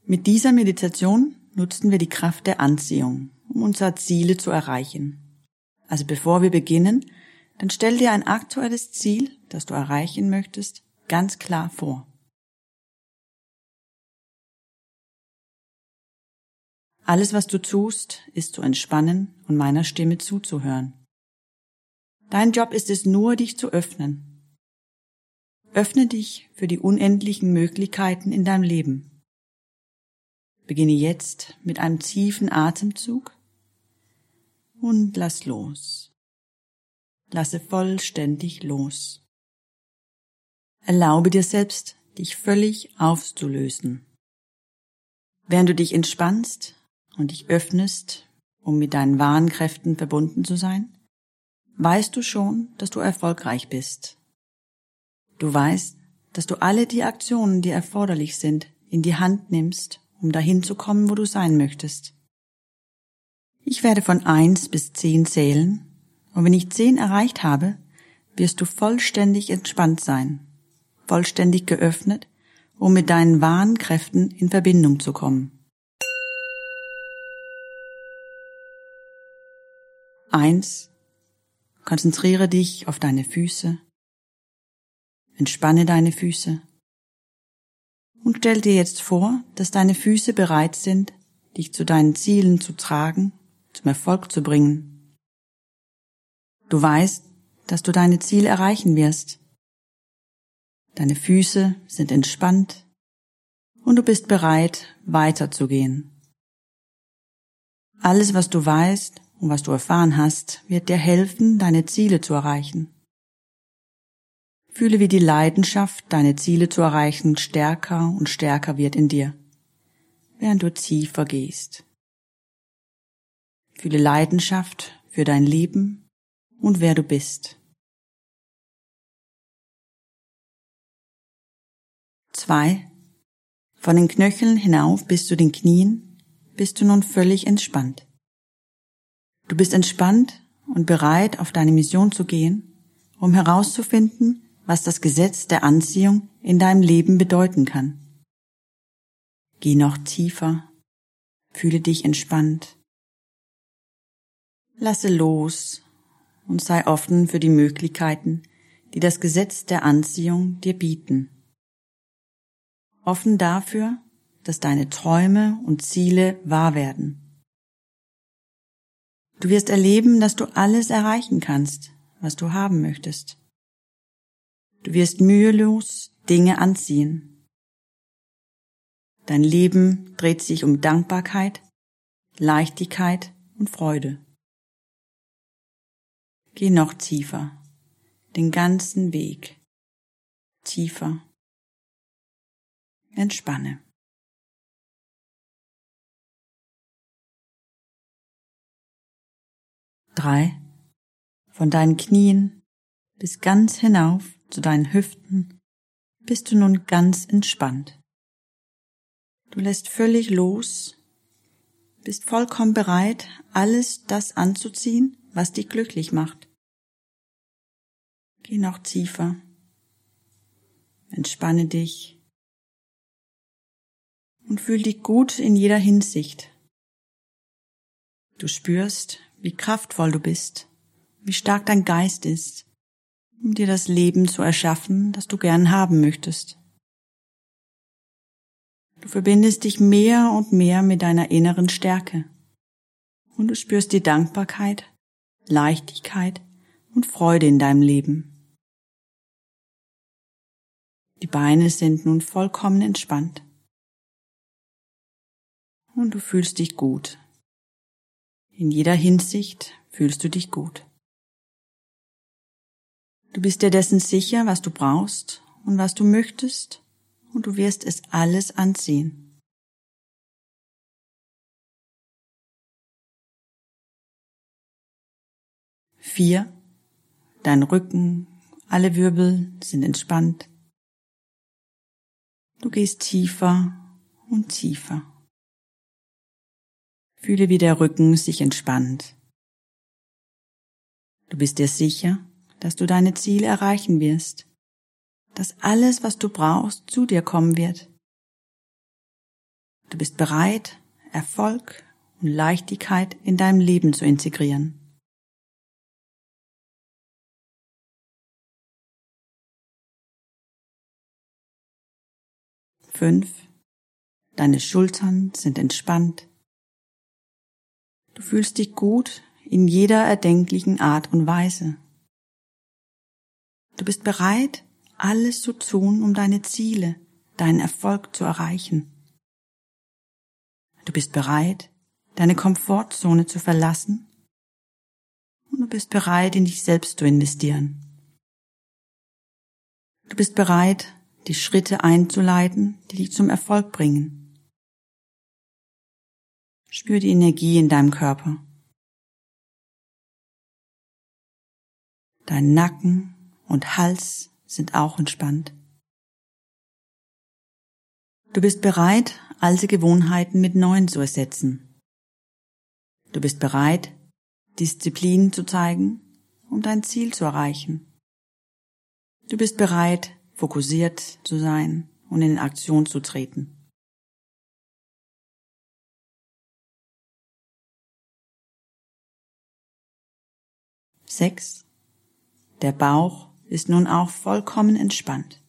Mit dieser Meditation nutzen wir die Kraft der Anziehung, um unsere Ziele zu erreichen. Also bevor wir beginnen, dann stell dir ein aktuelles Ziel, das du erreichen möchtest, ganz klar vor. Alles, was du tust, ist zu entspannen und meiner Stimme zuzuhören. Dein Job ist es nur, dich zu öffnen. Öffne dich für die unendlichen Möglichkeiten in deinem Leben. Beginne jetzt mit einem tiefen Atemzug und lass los. Lasse vollständig los. Erlaube dir selbst, dich völlig aufzulösen. Während du dich entspannst und dich öffnest, um mit deinen wahren Kräften verbunden zu sein, weißt du schon, dass du erfolgreich bist. Du weißt, dass du alle die Aktionen, die erforderlich sind, in die Hand nimmst, um dahin zu kommen, wo du sein möchtest. Ich werde von 1 bis 10 zählen, und wenn ich 10 erreicht habe, wirst du vollständig entspannt sein, vollständig geöffnet, um mit deinen wahren Kräften in Verbindung zu kommen. 1. Konzentriere dich auf deine Füße. Entspanne deine Füße. Und stell dir jetzt vor, dass deine Füße bereit sind, dich zu deinen Zielen zu tragen, zum Erfolg zu bringen. Du weißt, dass du deine Ziele erreichen wirst. Deine Füße sind entspannt und du bist bereit, weiterzugehen. Alles, was du weißt und was du erfahren hast, wird dir helfen, deine Ziele zu erreichen. Fühle, wie die Leidenschaft, deine Ziele zu erreichen, stärker und stärker wird in dir, während du tiefer gehst. Fühle Leidenschaft für dein Leben und wer du bist. 2. Von den Knöcheln hinauf bis zu den Knien bist du nun völlig entspannt. Du bist entspannt und bereit, auf deine Mission zu gehen, um herauszufinden, was das Gesetz der Anziehung in deinem Leben bedeuten kann. Geh noch tiefer, fühle dich entspannt. Lasse los und sei offen für die Möglichkeiten, die das Gesetz der Anziehung dir bieten. Offen dafür, dass deine Träume und Ziele wahr werden. Du wirst erleben, dass du alles erreichen kannst, was du haben möchtest. Du wirst mühelos Dinge anziehen. Dein Leben dreht sich um Dankbarkeit, Leichtigkeit und Freude. Geh noch tiefer, den ganzen Weg. Tiefer. Entspanne. 3. Von deinen Knien bis ganz hinauf zu deinen Hüften bist du nun ganz entspannt. Du lässt völlig los, bist vollkommen bereit, alles das anzuziehen, was dich glücklich macht. Geh noch tiefer, entspanne dich und fühl dich gut in jeder Hinsicht. Du spürst, wie kraftvoll du bist, wie stark dein Geist ist, um dir das Leben zu erschaffen, das du gern haben möchtest. Du verbindest dich mehr und mehr mit deiner inneren Stärke und du spürst die Dankbarkeit, Leichtigkeit und Freude in deinem Leben. Die Beine sind nun vollkommen entspannt und du fühlst dich gut. In jeder Hinsicht fühlst du dich gut. Du bist dir dessen sicher, was du brauchst und was du möchtest, und du wirst es alles anziehen. Vier. Dein Rücken, alle Wirbel sind entspannt. Du gehst tiefer und tiefer. Fühle, wie der Rücken sich entspannt. Du bist dir sicher, dass du deine Ziele erreichen wirst, dass alles, was du brauchst, zu dir kommen wird. Du Du bist bereit, Erfolg und Leichtigkeit in deinem Leben zu integrieren. 5. Deine Schultern sind entspannt. Du fühlst dich gut in jeder erdenklichen Art und Weise. Du bist bereit, alles zu tun, um deine Ziele, deinen Erfolg zu erreichen. Du bist bereit, deine Komfortzone zu verlassen und du bist bereit, in dich selbst zu investieren. Du bist bereit, die Schritte einzuleiten, die dich zum Erfolg bringen. Spür die Energie in deinem Körper. Dein Nacken und Hals sind auch entspannt. Du bist bereit, alte Gewohnheiten mit neuen zu ersetzen. Du bist bereit, Disziplin zu zeigen, um dein Ziel zu erreichen. Du bist bereit, fokussiert zu sein und in Aktion zu treten. Sechs. Der Bauch ist nun auch vollkommen entspannt.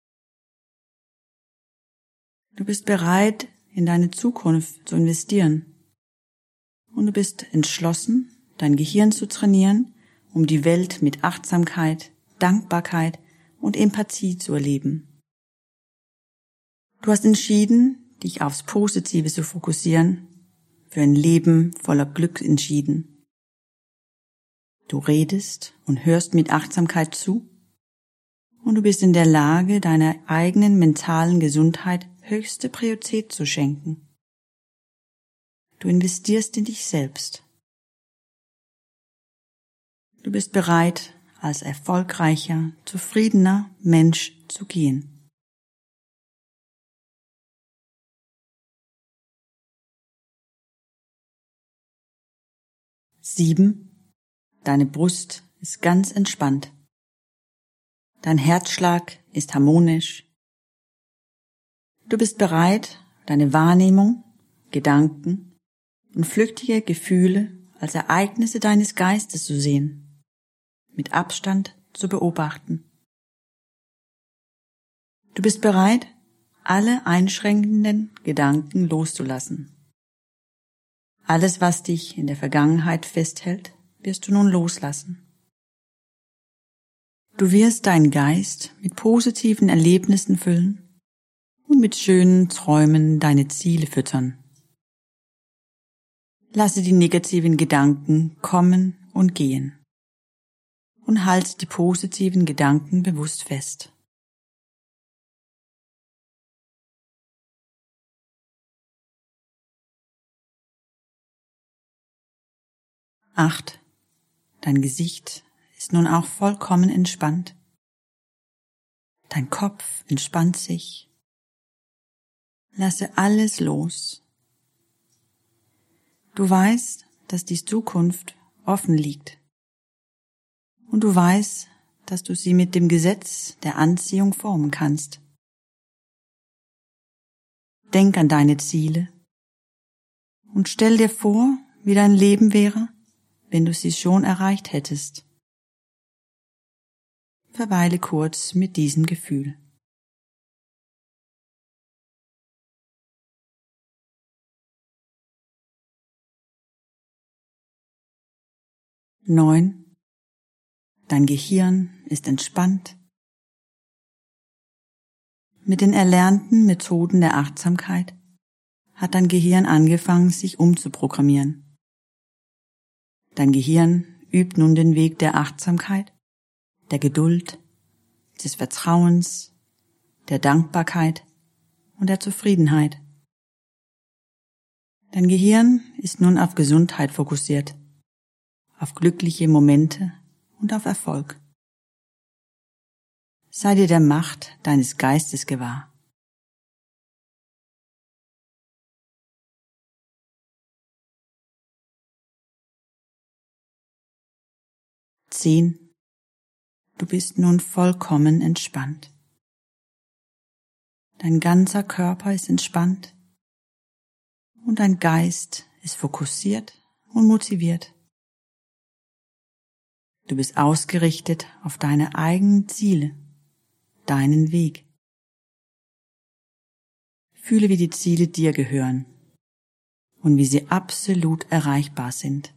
Du bist bereit, in deine Zukunft zu investieren. Und du bist entschlossen, dein Gehirn zu trainieren, um die Welt mit Achtsamkeit, Dankbarkeit und Empathie zu erleben. Du hast entschieden, dich aufs Positive zu fokussieren, für ein Leben voller Glück entschieden. Du redest und hörst mit Achtsamkeit zu und du bist in der Lage, deiner eigenen mentalen Gesundheit höchste Priorität zu schenken. Du investierst in dich selbst. Du bist bereit, als erfolgreicher, zufriedener Mensch zu gehen. Sieben. Deine Brust ist ganz entspannt. Dein Herzschlag ist harmonisch. Du bist bereit, deine Wahrnehmung, Gedanken und flüchtige Gefühle als Ereignisse deines Geistes zu sehen, mit Abstand zu beobachten. Du bist bereit, alle einschränkenden Gedanken loszulassen. Alles, was dich in der Vergangenheit festhält, wirst du nun loslassen. Du wirst deinen Geist mit positiven Erlebnissen füllen und mit schönen Träumen deine Ziele füttern. Lasse die negativen Gedanken kommen und gehen und halte die positiven Gedanken bewusst fest. Acht. Dein Gesicht ist nun auch vollkommen entspannt. Dein Kopf entspannt sich. Lasse alles los. Du weißt, dass die Zukunft offen liegt. Und du weißt, dass du sie mit dem Gesetz der Anziehung formen kannst. Denk an deine Ziele und stell dir vor, wie dein Leben wäre, wenn du sie schon erreicht hättest. Verweile kurz mit diesem Gefühl. Neun. Dein Gehirn ist entspannt. Mit den erlernten Methoden der Achtsamkeit hat dein Gehirn angefangen, sich umzuprogrammieren. Dein Gehirn übt nun den Weg der Achtsamkeit, der Geduld, des Vertrauens, der Dankbarkeit und der Zufriedenheit. Dein Gehirn ist nun auf Gesundheit fokussiert, auf glückliche Momente und auf Erfolg. Sei dir der Macht deines Geistes gewahr. Zehn. Du bist nun vollkommen entspannt. Dein ganzer Körper ist entspannt. und dein Geist ist fokussiert und motiviert. Du bist ausgerichtet auf deine eigenen Ziele, deinen Weg. Fühle, wie die Ziele dir gehören und wie sie absolut erreichbar sind.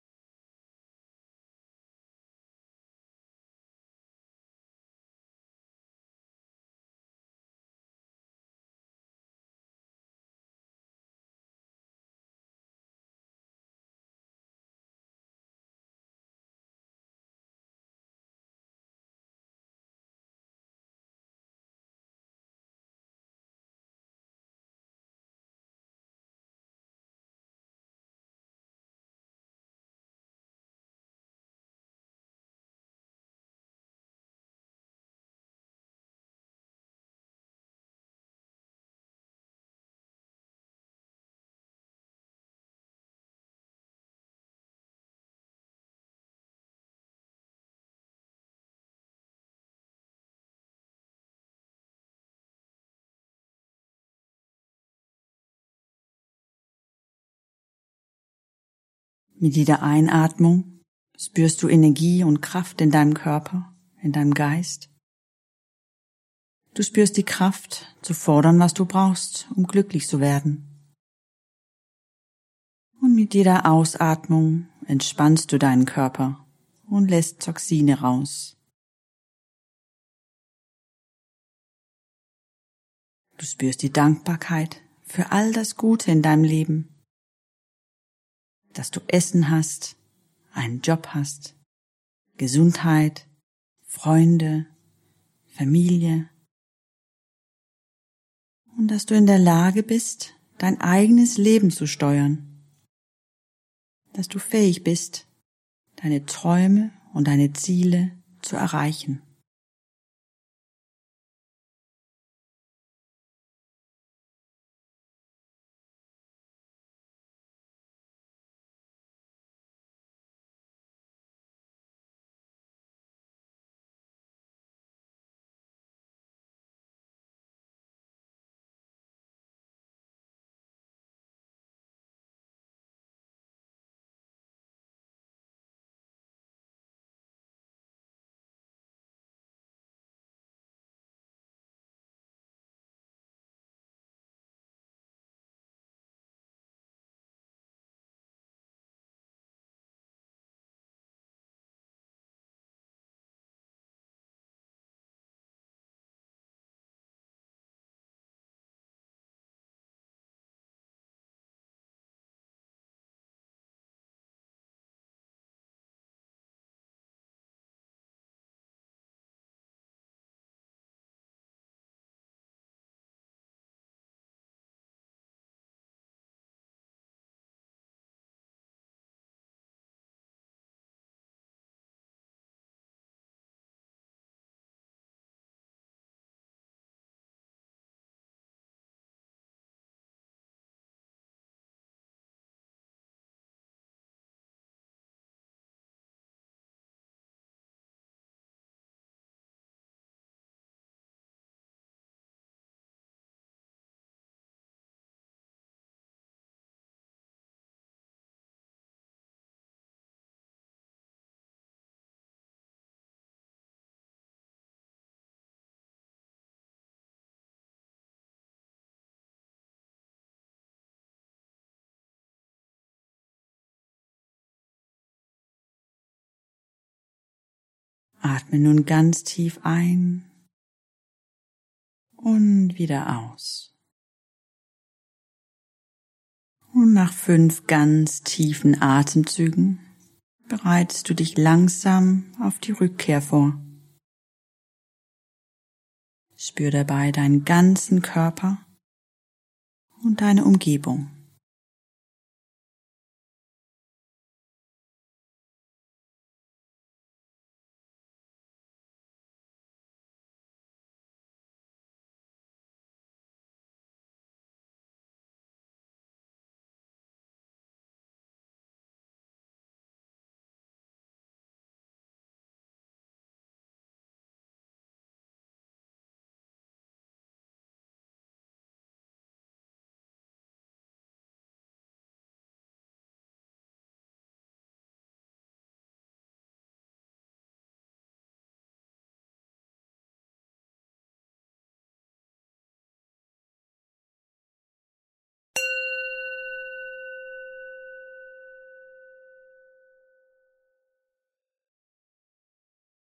Mit jeder Einatmung spürst du Energie und Kraft in deinem Körper, in deinem Geist. Du spürst die Kraft, zu fordern, was du brauchst, um glücklich zu werden. Und mit jeder Ausatmung entspannst du deinen Körper und lässt Toxine raus. Du spürst die Dankbarkeit für all das Gute in deinem Leben, dass du Essen hast, einen Job hast, Gesundheit, Freunde, Familie und dass du in der Lage bist, dein eigenes Leben zu steuern, dass du fähig bist, deine Träume und deine Ziele zu erreichen. Atme nun ganz tief ein und wieder aus. Und nach 5 ganz tiefen Atemzügen bereitest du dich langsam auf die Rückkehr vor. Spür dabei deinen ganzen Körper und deine Umgebung.